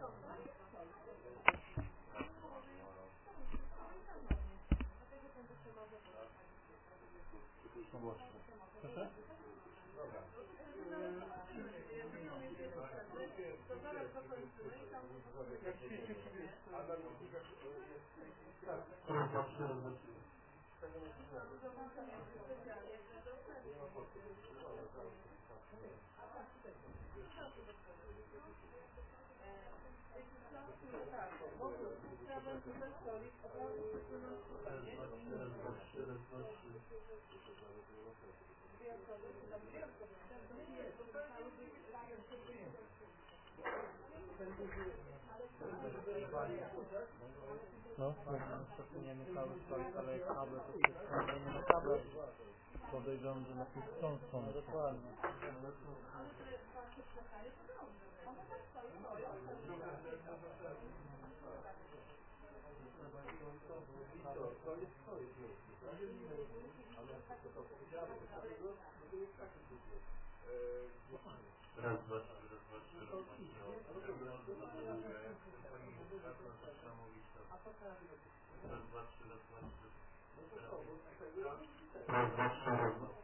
Proszę? No, przesuniemy cały stolik, ale jak kable, to przesuniemy kable. Podejrzewam, że na tą stronę. Dokładnie. Raz, dwa, trzy, raz, dwa, trzy, raz, dwa, trzy. Raz, dwa, trzy, raz, dwa, trzy. Raz, dwa, trzy, raz, dwa.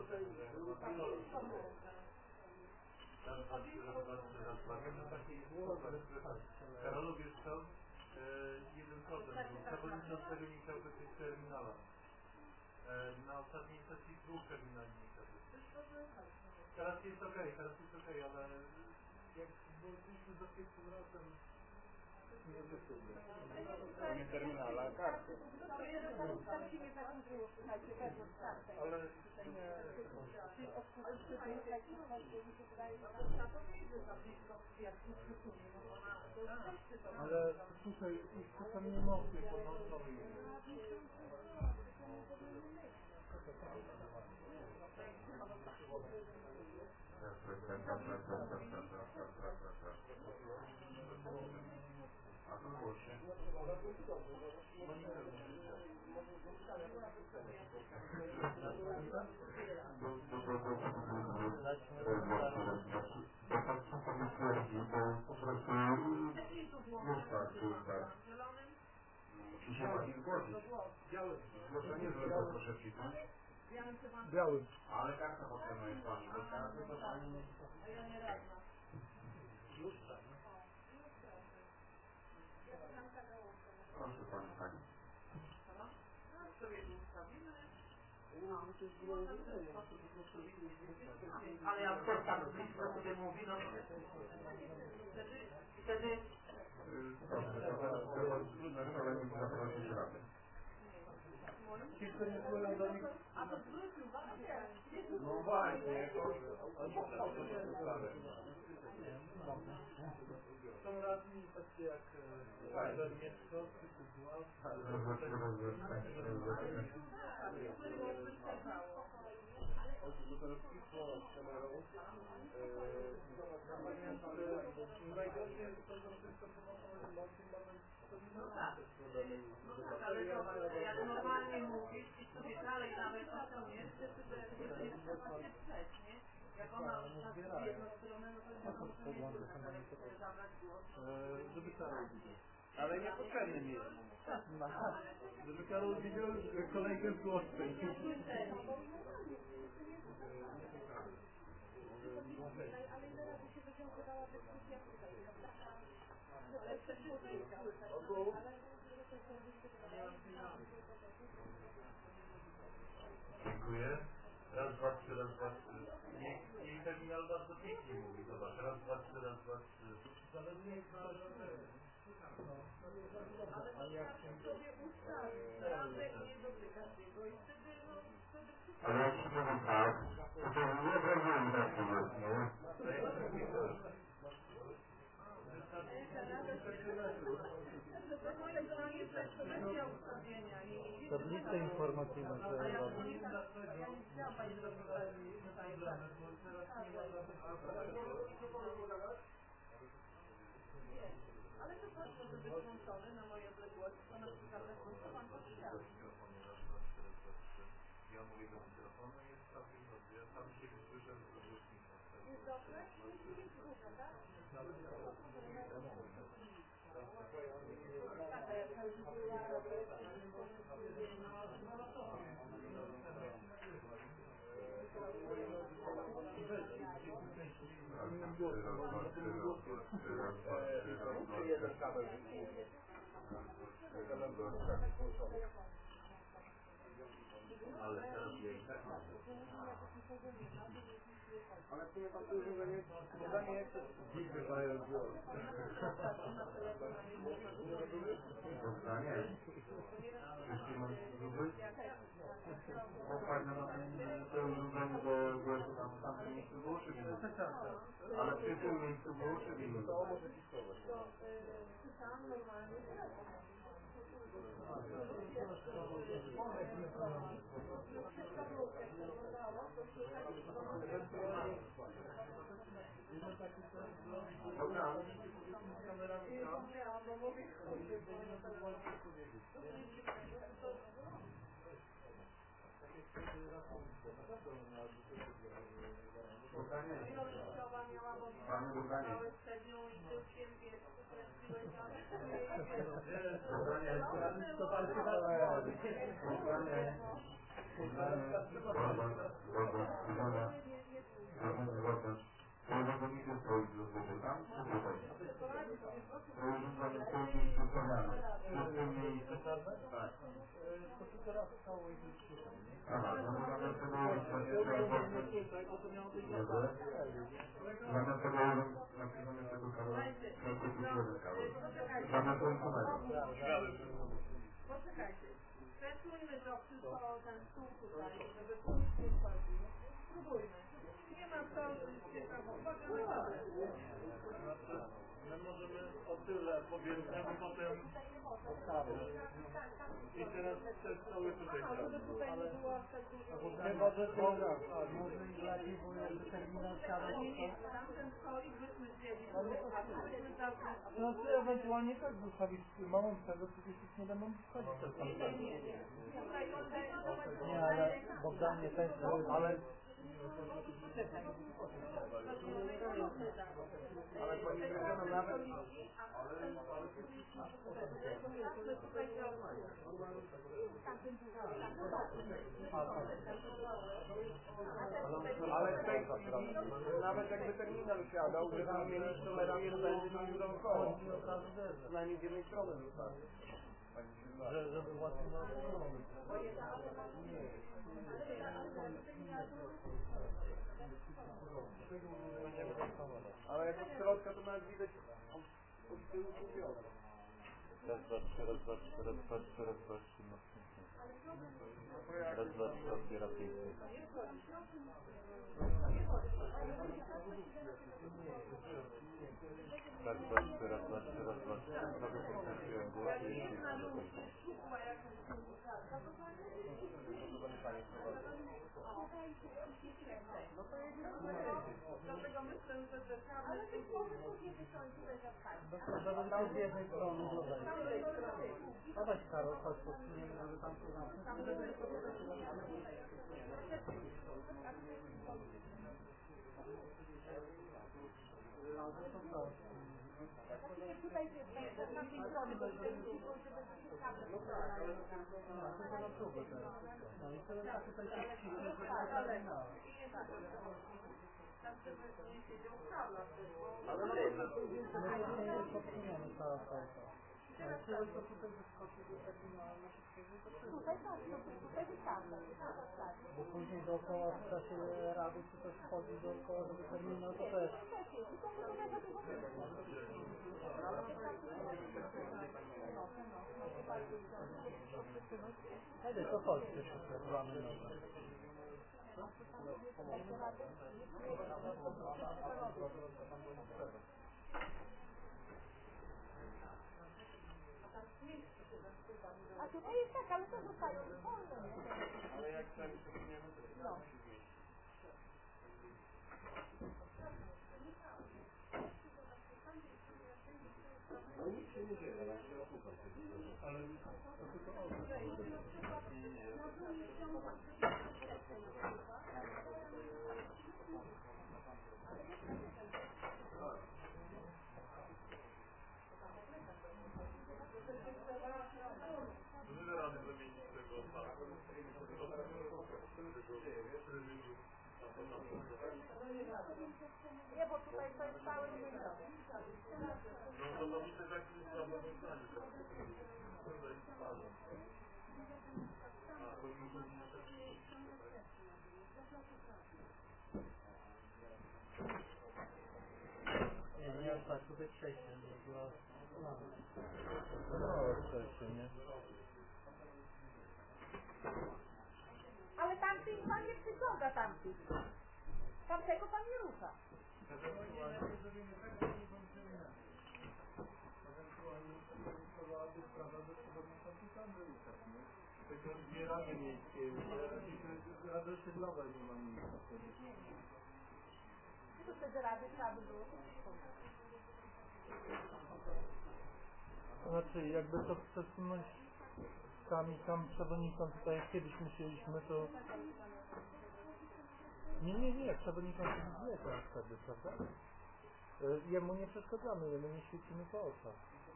Karolu, wiesz co? Jeden problem był. Przewodniczącego nie chciał być terminala. Na ostatniej sesji dwóch terminali nie chciał być. Teraz jest okej, ale jak byliśmy za pierwszym razem Nie terminala, karty. ale słuchaj, już tam nie mogli, bo nowy jest. A to głosie. Biały. Ale karta potrzebna jest pani, bo karty to pani nie... Proszę pani, pani. Ale jak ktoś tak blisko sobie mówi, no wtedy... Proszę, to trudne szkolenie zaprosić radę. Ci, którzy nie płyną do nich... No właśnie, Są radni takie jak Mieszko, czy Zła. Najgorzej jest to, że wszystko pomocą ale jak normalnie mówisz i sobie dalej nawet o tym jest, to jest właśnie przeć, nie? Jak ona w jedną stronę, no to nie może zabrać głos. Żeby Karol widział. Ale niepotrzebny mi jest. Żeby Karol widział kolejkę z głosem. Dziękuję. Raz, dwa, trzy, raz, dwa, trzy. Niech terminal bardzo pięknie mówi. Zobacz. Raz, dwa, trzy, raz, dwa, trzy. Ale to jak sobie ustawić, Radek nie dotykasz jego i wtedy, no, Ale ja ci powiem tak, to nie zrobiłem takiego, nie? to moje zdanie to jest kwestia ustawienia i... Tablice informacyjne, że A ja robię. nie chciałam pani zrobić tutaj ale to proszę, żeby włączony na moje odległości, to na przykład to pan to świat. Ja mówię do mikrofonu i jest całkiem dobrze. Ja sam siebie słyszę z głośnika. Jest dobrze? Nie jest dużo, tak? Czy jeden kabel Ale teraz jest. ale w sumie tam to urządzenie zdanie jest dziwne mają było. Dostanie. Jeśli mam zgubić, bo fajne na to urządzenie do głosu tam tamtym miejscu było czy innym? Ale przy tym miejscu było czy innym? To może piskować. Dobra. Panie Bogdanie. To tylko raz stało i już przyszło. Aha, no to zamiast tego kawałek, to kupić jeden kawałek. Zamiast łączonego. Poczekajcie, pracujmy to wszystko, ten stół tutaj, żeby tu nic nie wchodzi. Spróbujmy. Nie ma co ciekawego. My możemy o tyle powierzchnię, bo potem i teraz te stoły tutaj Żeby tutaj nie było aż tak dużo. Nie może i lepiej, bo jakby terminal siadał. Nie, tamten stolik byśmy wzięli, a tu byśmy zamknęli. Znaczy ewentualnie tak zostawić małą przerwę, przecież już nie będą wchodzić te tam. Nie, ale Bogdanie też, ale Ale pani Grażyna nawet ale w tej chwili nawet jakby terminal siadał, żeby mieli tolerację będzie dookoła. Przynajmniej z jednej strony wystarczy. żeby łatwiej na Ale jak od środka to nawet widać od tyłu kupione. Raz, dwa, trzy, raz, dwa, trzy, raz, dwa, trzy, raz, dwa, trzy, no. Raz, dwa, trzy, odbiera pięknie. Raz, dwa, trzy, raz, dwa, trzy, raz, dwa, trzy. Znowu koncentrujemy głos i jeśli Dlatego myślę, że ale być może później wyciąć tutaj zapchać. Tam z jednej strony dodaj. No weź Karol, chodź, posuniemy, żeby tam się zamknąć. Znaczy tutaj z tamtej strony, bo żeby No tak, ale to tylko na próbę teraz. No i to tak tutaj się wcisnąć, ale no my podsuniemy cała fajka. Ale tyle, co tutaj wyskoczy do terminala, tutaj tak, tutaj wystarczy. bo później dookoła w czasie rady, czy też wchodzi dookoła, żeby terminal, to też. Hejde, to chodź, jeszcze te 2 minuty. A tutaj jest tak, ale to zostaje wolne, nie? ale jak ten przesuniemy, to No. no nic się nie dzieje, ale to tylko o nie rady zamienić tego Nie, bo tutaj to jest cały milion. No to mi się tak nie słabo nie znali. Tutaj spadło. A, bo mi to nie tak Nie, tak, tutaj przejście, nie było. No, przejście, nie? Ale tamty pan nie przyciąga tamtych. Tamtego pan nie rusza. Tylko zbieramy miejskie, rady osiedlowe nie mam miejsca wtedy. To wtedy rady trzeba by było. To znaczy, jakby to przesunąć tam przewodniczący, tutaj jak kiedyś myśleliśmy, to... Nie, przewodniczący wie wtedy, prawda? Jemu nie przeszkadzamy, jemu nie świecimy po oczach.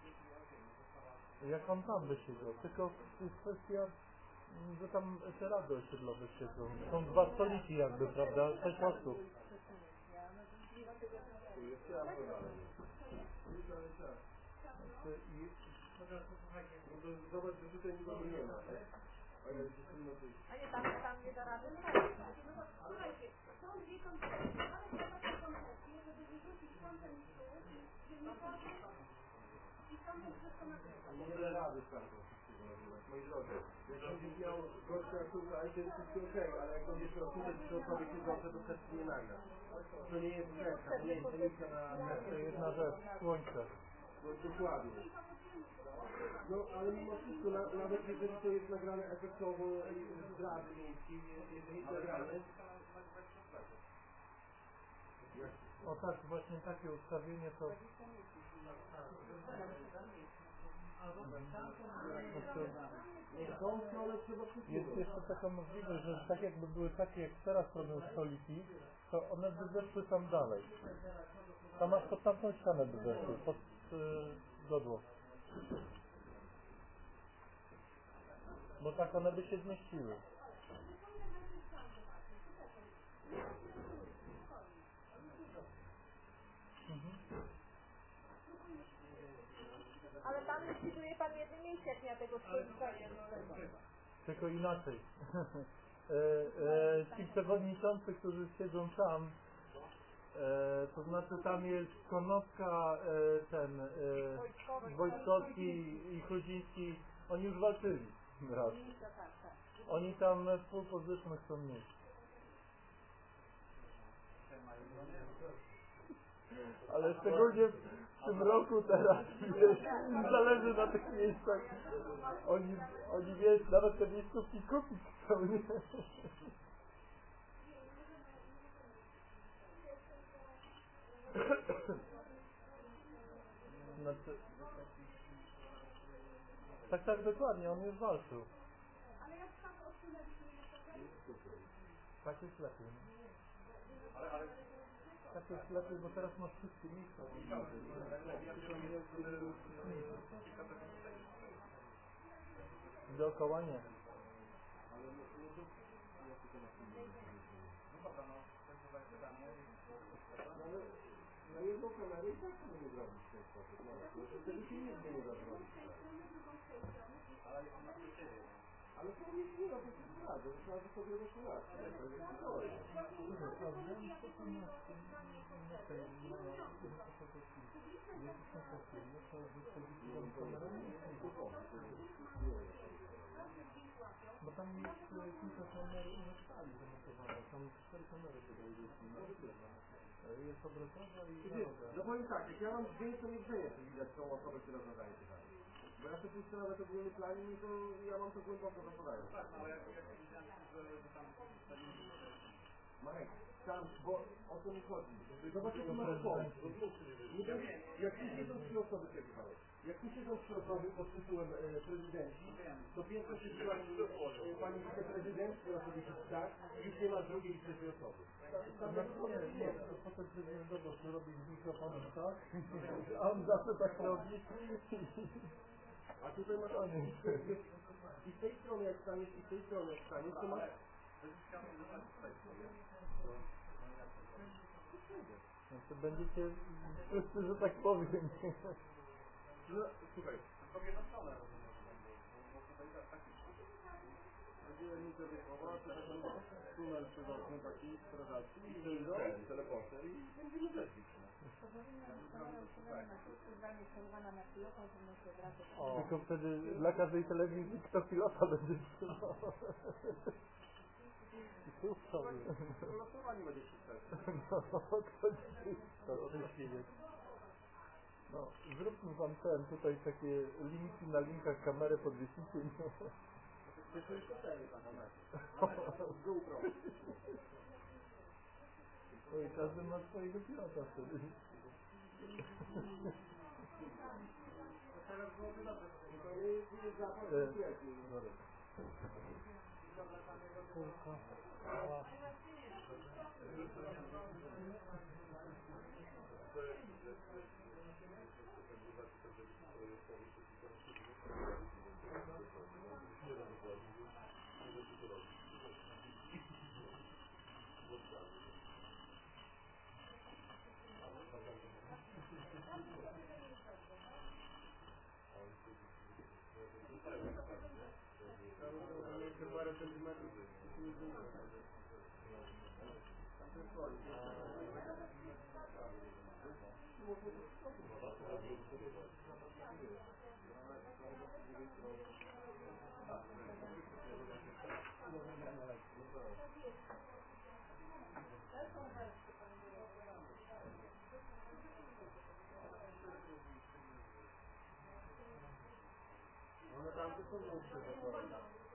Jak on tam by siedział, tylko jest kwestia, że tam te rady osiedlowe siedzą. Są dwa stoliki jakby, prawda? 6 osób. Zobacz, że tutaj nikogo nie ma, tak? A nie, tam nie da rady. Słuchajcie, są dwie koncepcje, ale są takie koncepcje, żeby wyrzucić kontent tu, dziennikarzy i kontent wszystko nagrywać. Nie da rady tam wszystkiego nagrywać, moi drodzy. Jak będziesz miał gościa tutaj, to jest wszystko okej, ale jak będziesz miał tutaj 3 osoby siedzące, to też nie nagrasz. To nie jest brzeczka, to nie jest emisja na... To jedna rzecz, słońce. No dokładnie. No ale mimo wszystko, nawet jeżeli to jest nagrane efektowo z rady miejskiej, jeżeli jest nagrane... O tak, właśnie takie ustawienie to... Jest jeszcze taka możliwość, że tak jakby były takie jak teraz robią stoliki, to one by weszły tam dalej. Tam masz pod tamtą ścianę by weszły, pod godło. Bo tak one by się zmieściły. Ale tam likwiduje pan jednym miejsce, jak miał tego stolika. Tylko inaczej. Ci przewodniczący, którzy siedzą tam, to znaczy tam jest Konopka, Wojtkowski i Chrudziński, oni już walczyli raz. Oni tam full position chcą mieć. Ale szczególnie w tym roku teraz, wiesz, im zależy na tych miejscach. Oni wiesz, nawet te miejscówki kupić chcą, nie? Znaczy... Tak, dokładnie, on już walczył. Ale jak tak odsunęliśmy jeszcze Tak jest lepiej, nie? Tak jest lepiej, bo teraz masz wszystkie miejsca. Dookoła nie. Na jedną kamerę i tak nie zrobić w ten sposób. Wtedy się nigdy nie da zrobić. Ale to nie da, to jest prawda, to trzeba sobie wyszulać. Bo tam jest kilka kamer na skali zamontowane. Tam 4 kamery jest obrotowa i narodowa. No powiem tak, jak ja mam zdjęć, to nie wzięję, to widać tą osobę, która zadaje pytanie. Bo ja sobie puszczę nawet ogólny planin, to ja mam to głęboko zapadają. Marek, tam, bo o to mi chodzi. Zobacz, jak masz pomysł. Jak tu siedzą 3 osoby, jak tu siedzą 3 osoby pod tytułem prezydenci, to pierwsza się pani wiceprezydent, która sobie siedzi tak, już nie ma drugiej i trzeciej osoby. Nie, to potem prezydent dobrze, że robi z mikrofonem, tak? A on zawsze tak robi. A tutaj masz i z tej strony jak staniesz, i z tej strony jak staniesz, to masz... Znaczy będziecie wszyscy, że tak powiem. No, słuchaj. Sobie na stronę rozumiem, bo tutaj tak jest. Będzie liczę wiekowa, to taki tunel przez okno taki strażacki i ten teleporter i będziemy lecieć. Tylko wtedy dla każdej telewizji kto pilota będzie trzymał. Losowanie będzie wszystko. No, kto dzisiaj szczęśliwie. No, zróbmy wam tutaj takie linki na linkach, kamerę podwiesicie i no. To jest hotelu tam, GoPro. No i każdy ma swojego pilota wtedy. Teraz byłoby dobrze. Parę centymetrów. One tam są dłuższe zapory.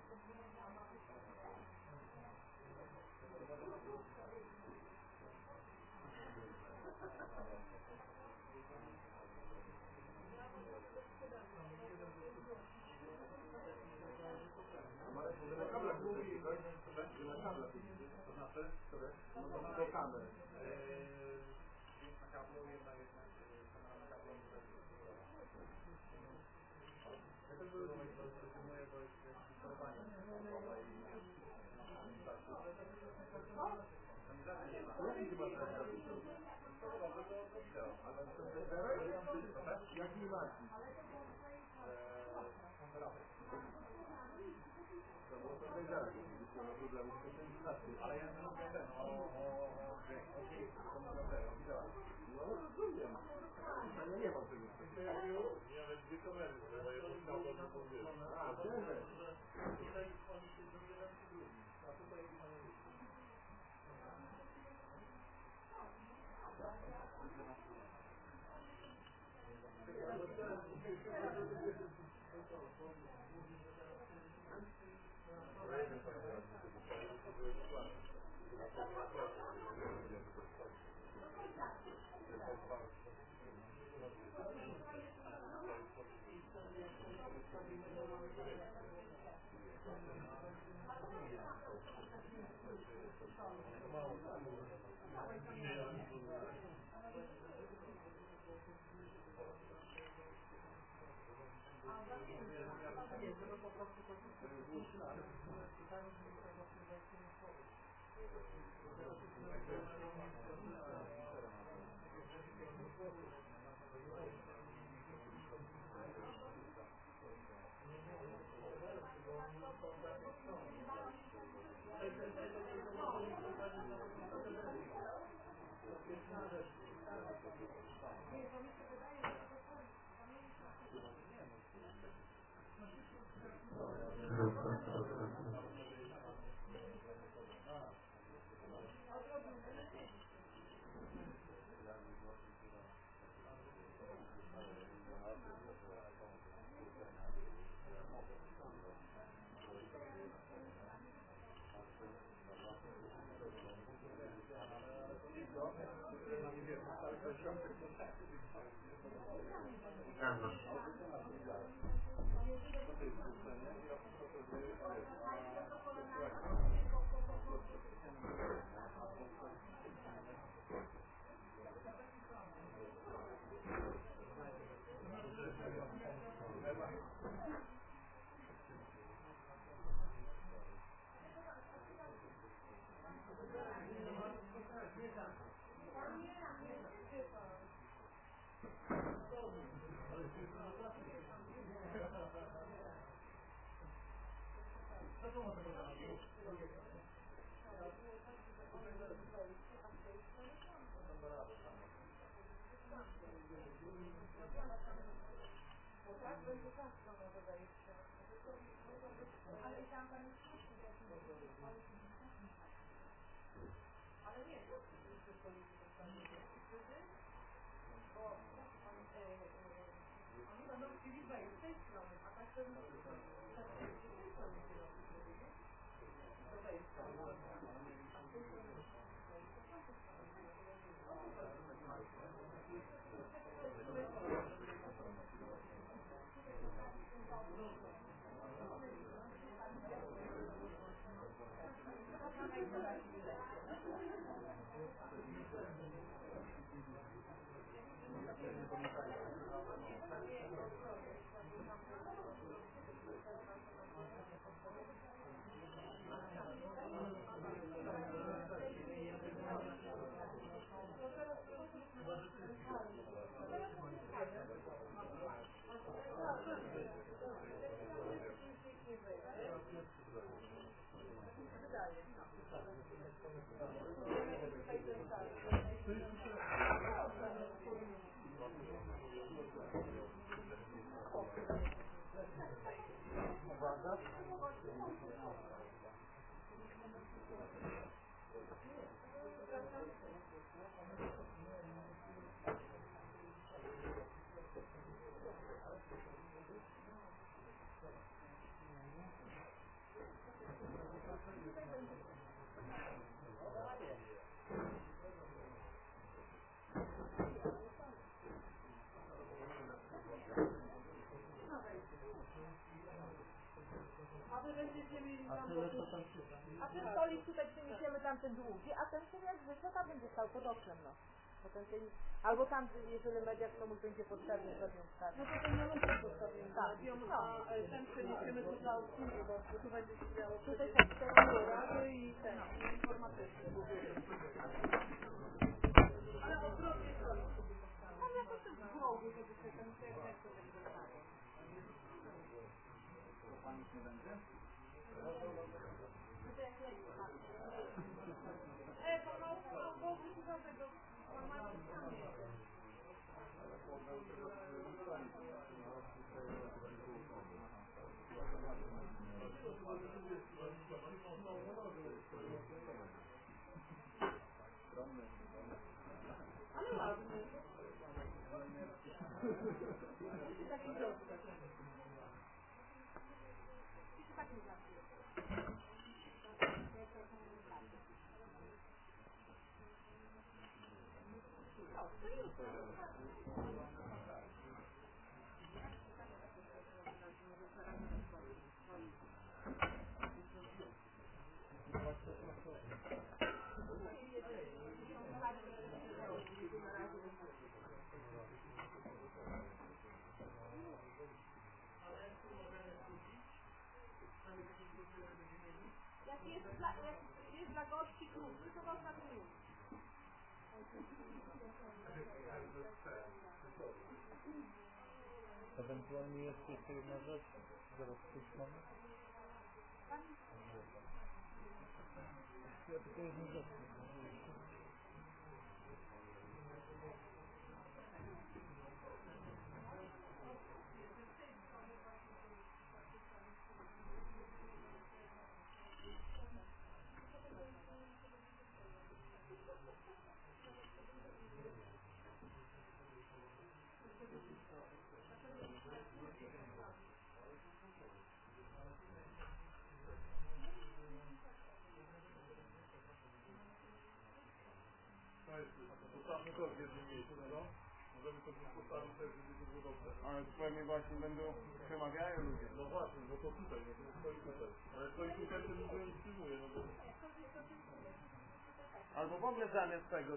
Do kamer. Na kablu, jedna kamera na kablu. Ja też rezygnuję, bo jest sterowanie Jaki marki? To było to zaraz, jeśli ma problemu z koncentracją. ale ja nie mówię ten, No rozumiem. Ja nie mam tego. nawet dwie kamery, bo jedną kabel, drugą wiesz. A, teraz. Tutaj oni się dobierają przy drugim, a tutaj oni Tam A ten stolik tutaj przeniesiemy tamten długi, a ten sobie jak zwykle tam będzie stał pod oknem, no. Potem ten, albo tam, jeżeli mediach komuś będzie potrzebny, to ją wstawię. No to ten malutki postawimy, tak, a ten przeniesiemy tu za obsługę, bo tu będzie się działo. Tutaj tak cztery rady i ten, informatyczny. Ale odwrotnie stolik sobie postawię. ale jakoś tam w głowie, żeby się ten jak to tak zostanie. To pani nie będzie? Pomału, bo wróciła tego formalnie tam jest. Ale ładny. Taki prosty. Tak nie zawsze. Jak jest dla gości krótszy, to można wymienić. Ewentualnie jest jeszcze jedna rzecz, zaraz coś mamy. Ja tylko jedną rzecz. Zostawmy to w jednym miejscu, no? Możemy to postawić tak, żeby to było dobrze. Ale pewnie właśnie będą przemawiają ludzie. No właśnie, bo to tutaj, no to stoi tutaj. Ale stoi tutaj, to nikt go nie przyjmuje, no bo... Albo w ogóle zamiast tego.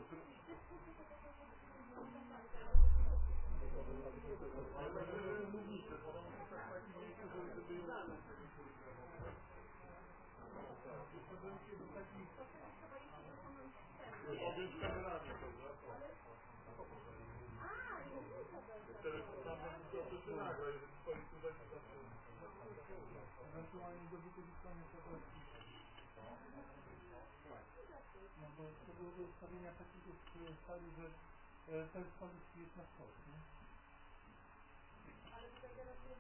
Ale tak, żeby mównicy, bo ona musi tak w takim miejscu, żeby ją... Objąć kamerami, prawda? Ewentualnie do wykorzystania tego. No bo to było do ustawienia takich sali, że ten stolik jest na stole, nie? Ale tutaj teraz nie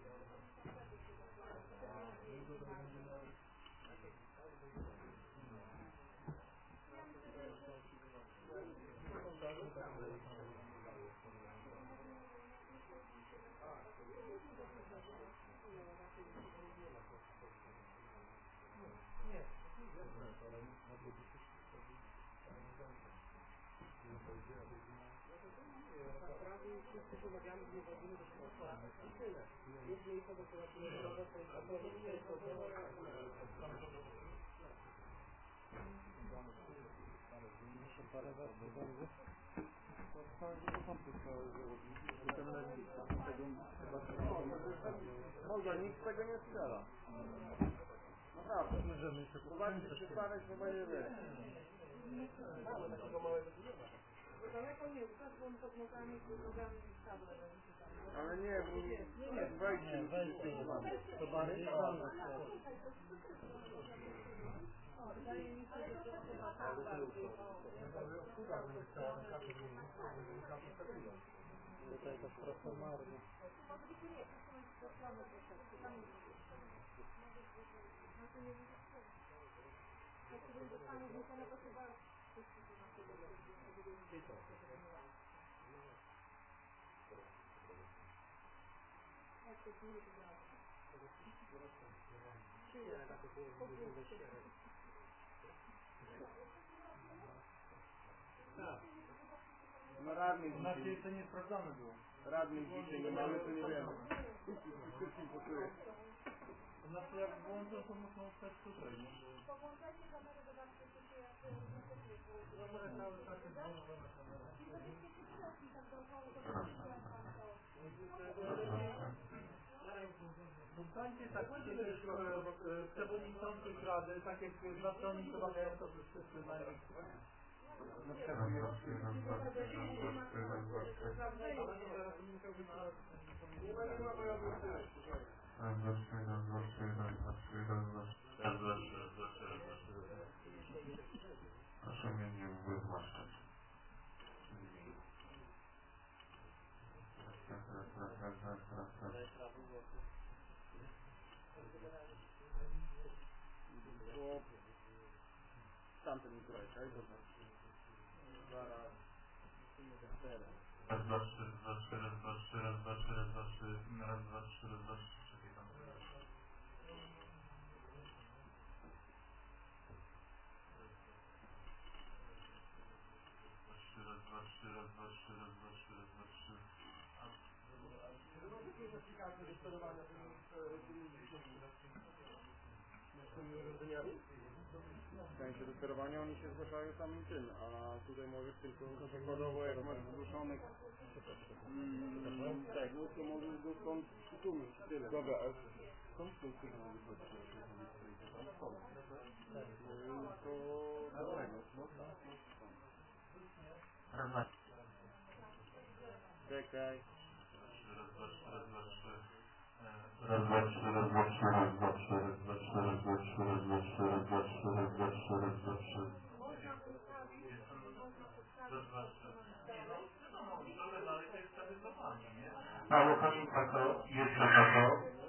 Może nikt tego nie strzela. Naprawdę. Zobaczcie, przypadek chyba nie wie. Daleko nie ustaw, bo on pod nogami stable. Ale nie, wejdźcie. To bardziej Wydaje mi się, że to chyba tak tutaj to trochę marnie. No radnych Znaczy dzisiaj. jeszcze nie sprawdzone było. Radnych dzisiaj nie mamy, to nie wiemy. Znaczy jak włączą, to muszą stać tutaj, nie? Podłączajcie kamerę, zobaczcie, co się jak Kamerę cały czas jest włączona kamera. i żebyście się przeszli tak dookoła, zobaczycie jak tam to. Zostańcie tak przewodniczących rady, tak jak na stronie wymagają to, że wszyscy najlepsi. Na przykład Proszę mnie nie wywłaszczać. Bo tamten Mikołaj, tak? Zaraz. Raz, dwa, trzy, raz, dwa, trzy, raz, dwa, trzy, raz, dwa, trzy, raz, dwa, trzy, raz, dwa, trzy, raz, dwa, trzy, czekaj tam. Raz, dwa, trzy, raz, dwa, trzy, raz, dwa, trzy, raz, dwa, trzy. W sensie do sterowania oni się zgłaszają samym tym, a tutaj możesz tylko przykładowo jak masz zgłoszonych tego, to możesz go stąd usunąć i tyle. Dobra, a skąd są sygnały wychodzi? To dobrego. Czekaj. Raz, dwa, trzy, raz, dwa, trzy. Raz, dwa, trzy, raz, dwa, trzy, raz, dwa, trzy, raz, dwa, trzy, raz, dwa, trzy, raz, dwa, trzy, raz, dwa, trzy, raz, dwa, trzy, raz, dwa, trzy. Raz, dwa, trzy. Nie no, wiadomo, trochę dalej to jest zarysowanie, nie? Mało pamięta to, jeszcze to.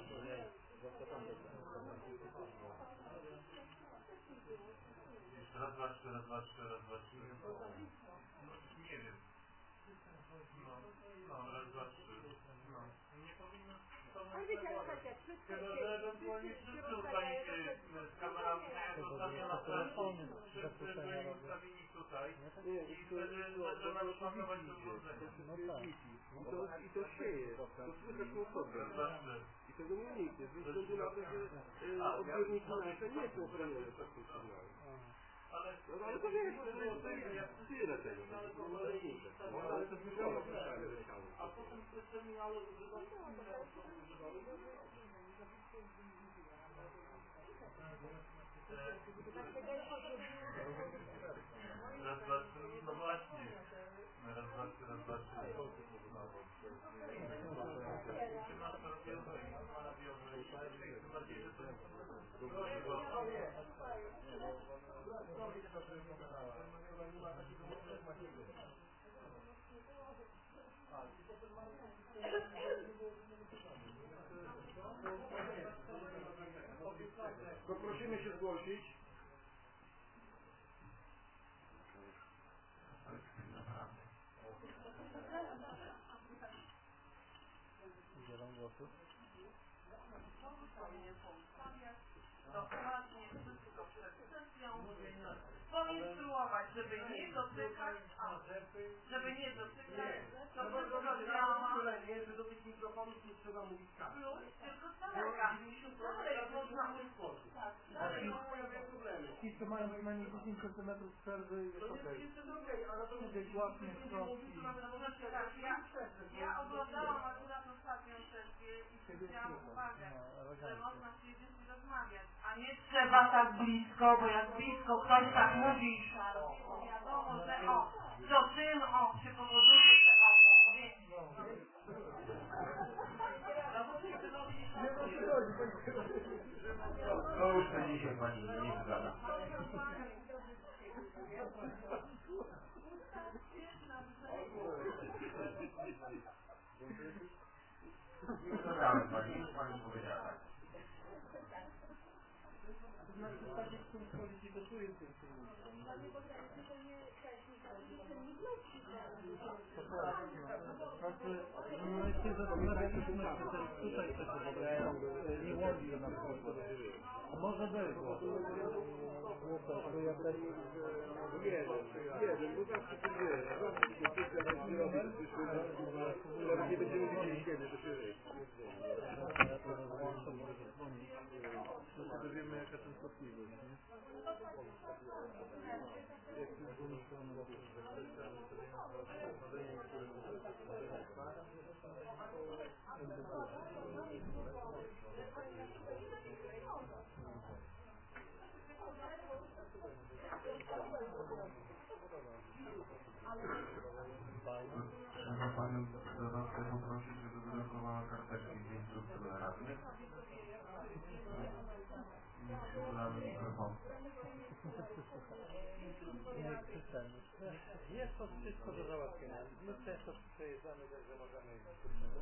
Raz, dwa, trzy, raz, dwa, trzy, raz, dwa, trzy. No, nie wiem. No, raz, dwa, trzy. No, nie powinno... Ale wiecie, ale tak jak wszyscy Chyba, że ewentualnie wszyscy ustawicie z kamerami, jak zostawię na telefonie, wszyscy byli ustawieni tutaj i wtedy będę naruszanować to urządzenie. I to sieje, to słychać osobę. I tego nie uniknie, ze względu na to, że odbiorniki nasze nie są chronione tak tym sygnałem. Ale to wiesz, tyle tego, to może znikać. Ale to wygląda słyszałem, że chciałem. A potem w terminalu używać raz, dwa, trzy, no właśnie. Raz, dwa, trzy, raz, dwa, trzy. To prosimy się zgłosić. Udzielam głosu. Dokładnie wszystko przed sesją poinstruować, żeby nie dotykać, to wszystko działa. Że do tych mikrofonów nie trzeba mówić tak. Plus tylko z daleka. Dalej można Ale nie pojawiają problemy. Ci, co mają przynajmniej 10 cm przerwy, jest To okej. jest okej, ale to Kiedy głasny wzrok Ja oglądałam akurat ostatnią sesję i zwróciłam uwagę, że można siedzieć i rozmawiać, a nie trzeba tak blisko, bo jak blisko ktoś tak mówi i szarpie, to wiadomo, że to tym się powoduje, że to już na dzisiaj pani nie wygada. Nie wygadzałem pani powiedziała tak. To znaczy, tak jak są policji, to tu jest ten silnik. Znaczy, my się zastanawialiśmy, czy też tutaj coś nie łączy na przykład. Może być. Jeden, bo zawsze to jest. Nawet nie będziemy wiedzieli kiedy to się dzieje. Ja to rozłączę, może dzwonić. To się dowiemy, jaka częstotliwość, nie? Jak to z drugiej strony Trzeba panią dodatkowo poprosić, żeby wydrukowała karteczki z instrukcji dla radnych. Damy mikrofon. nie krzyczemy. Jest to wszystko do załatwienia. My często przejeżdżamy, także możemy ich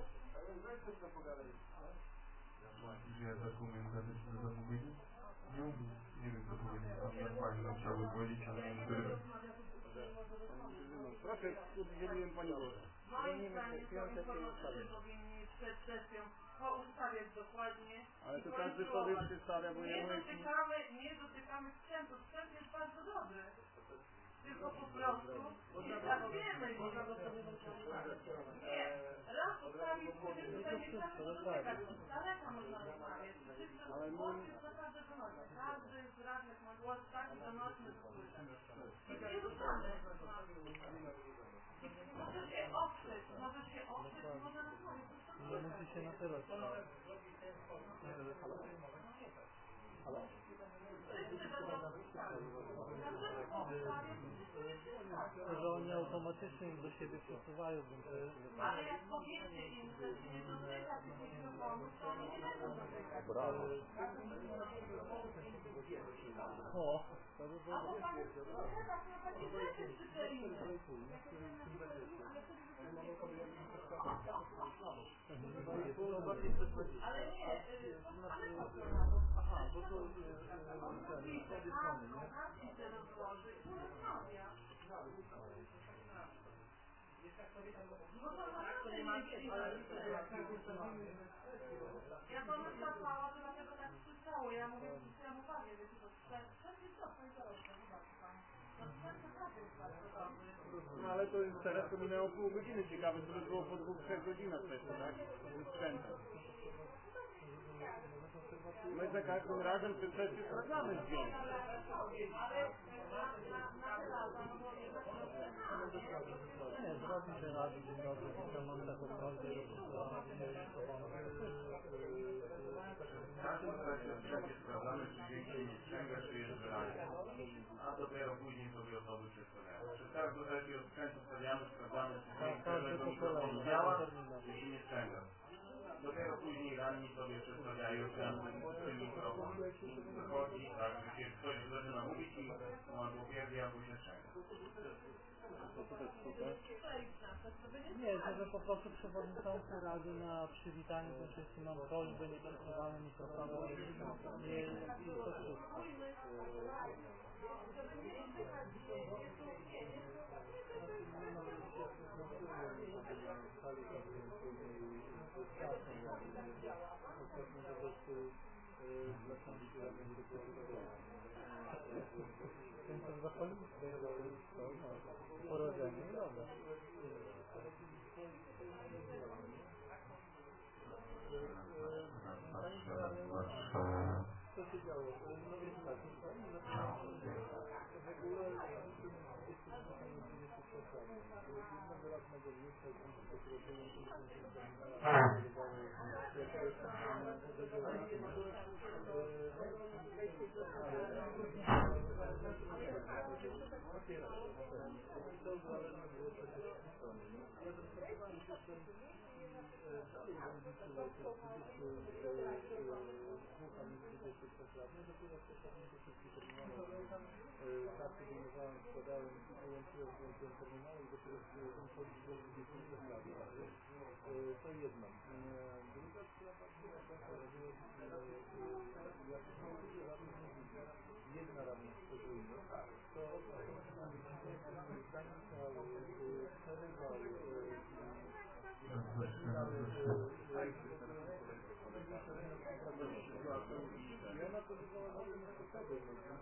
Gdzie jest dokument medyczny do zamówienia? Nie wiem co powiedzieć. Pan pani nam chciałby powiedzieć, ale nie wiem. Proszę, udzieliłem pani głos. moim zdaniem są informacje powinni przed sesją poustawiać dokładnie. Ale to każdy sobie przedstawia, bo nie dotykamy sprzętu. Sprzęt jest bardzo dobry. Tylko po prostu nie traktujemy go. Nie, raz ustawić sobie, tutaj nie trzeba się dotykać. Z daleka można rozmawiać. Ale głos jest naprawdę donośny. Każdy z radnych ma głos tak donośny, że słyszę. I nie ruszamy. Może się oprzeć, może rozmawiać. nie musi się na tyle stać. Halo? To, że oni automatycznie do siebie przesuwają, więc... Ale jak powiecie im, że nie dotykać mikrofonu, to oni nie będą dotykać. Brawo. O, to by było... Albo pan teraz na takie rzeczy przyczepimy. Ale nie, aha, bo to wtedy strony, nie? Ja to rozkazała, to dlatego tak słyszało. Ja mówię, zwróciłam uwagę, że to jest to, co zobaczy pan. No ale to już teraz to minęło pół godziny. Ciekawe, co by było po 2-3 godzinach jeszcze, tak? Ze sprzętem. My za każdym razem przed sesją sprawdzamy dźwięk. Nie, zrobi się rady, dzień dobry, witam, mam taką prośbę do profesora, W każdym razie wszędzie sprawdzamy, czy dźwięk się nie sprzęga, czy jest wyraźny. A dopiero później sobie osoby przedstawiają. Przez każdą sesję od sprzętu stawiamy, sprawdzamy, czy dźwięk tego mikrofonu działa, czy się nie sprzęga. dopiero później ranni sobie przedstawiają ten mikrofon i wychodzi tak, że się ktoś zaczyna mówić i albo pierdzi, albo się szczęka. Nie, żeby po prostu przewodniczący Rady na przywitaniu kończyńskim mam prośbę, nie przesuwamy mikrofonu, nie, i to wszystko. Ten co zachodzi, porodzenie, dobra. Co się działo? No więc tak, w ogóle jednego radnego miejsca, które karty wyjmowałem, składałem i połączyłem terminały i dopiero to jedno. Druga sprawa była taka, że jak jedna radna szczególnie, to ona to wywołała na tym sposobie.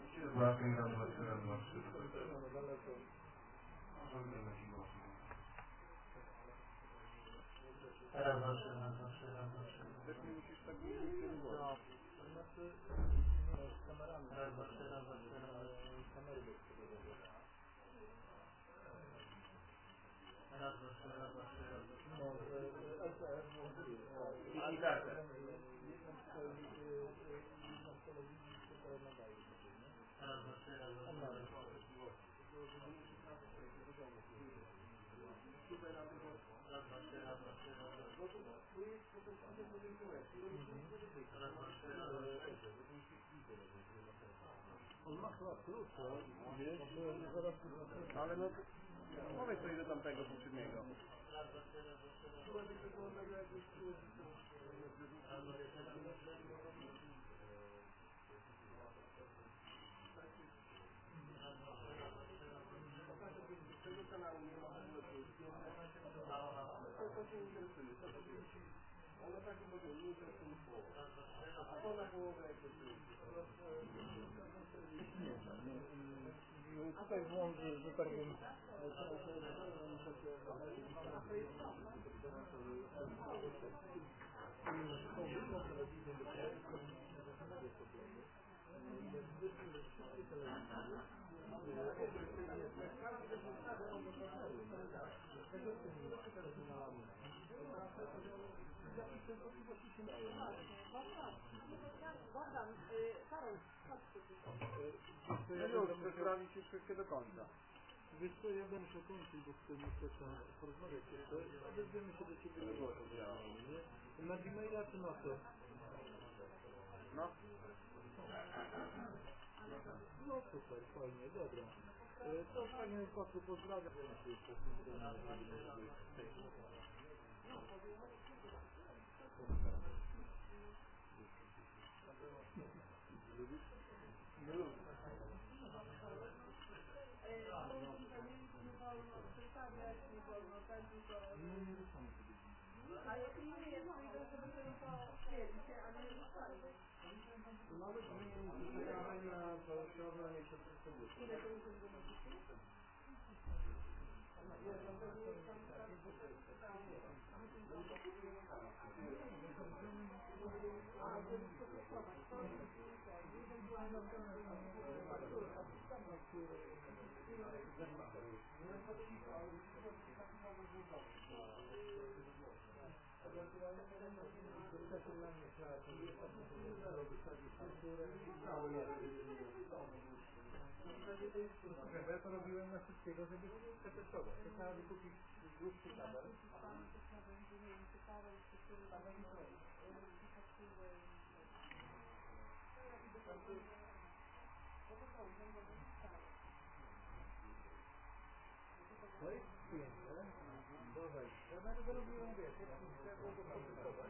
Raz, dwa, trzy. Też nie musisz tak mówić, No, znaczy z kamerami. Raz, dwa, trzy. Kamery bezprzewodowe. Raz, dwa, trzy. No, LPR włączyłem. I kartę. Jedną z telewizji, która nadaje sobie, nie? Raz, dwa, trzy. On ma chyba klucze, wiesz, zaraz ale no powiedz coś do tamtego poprzedniego. Tego kanału nie ma w ogóle to się interesuje. Ona tak będzie nie interesuje połowę. A to na połowę jak to nie znam. Tutaj włączę, że tak wiem, Bogdan, Karol, chodź tu. No już, chcę sprawdzić już wszystkie do końca. Wiesz co, ja bym się kończył, bo chcę muszę porozmawiać jeszcze. Odezwiemy się do Ciebie na głos. Na Gmaila czy na co? No. No super, fajnie, dobra. To Panie Paku, pozdrawiam. Nie lubię. Nie ruszamy sobie. A jak nie jest, to idę, żeby sobie to przyjęli się, a nie ruszali. Nawet nie czekamy na całościowe, a nie przedstawić. Ile to już jest do Bo ja to robiłem na wszystkiego, żeby przetestować. Trzeba wykupić dłuższy kabel. To jest przyjęte do wejścia. Ja nawet robiłem, wiesz, jak było go produkować.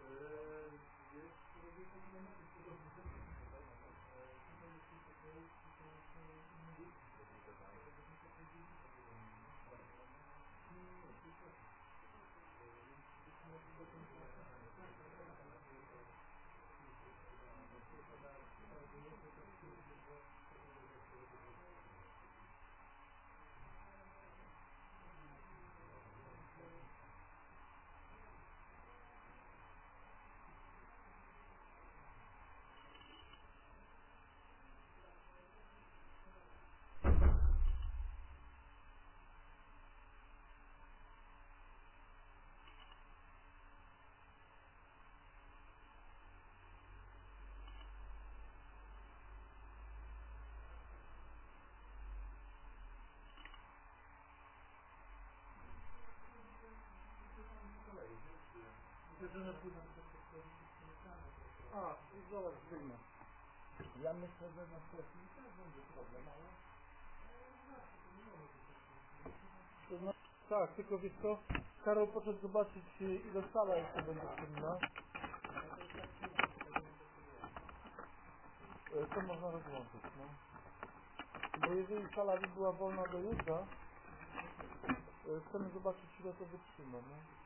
A, zobacz, wyjmę. Ja myślę, że na sesji też będzie problem, ale... To znaczy, tak, tylko wiesz co, Karol poszedł zobaczyć, ile sala jeszcze będzie czynna. To można rozłączyć, no. Bo jeżeli sala by była wolna do jutra, chcemy zobaczyć, ile to wytrzyma, no.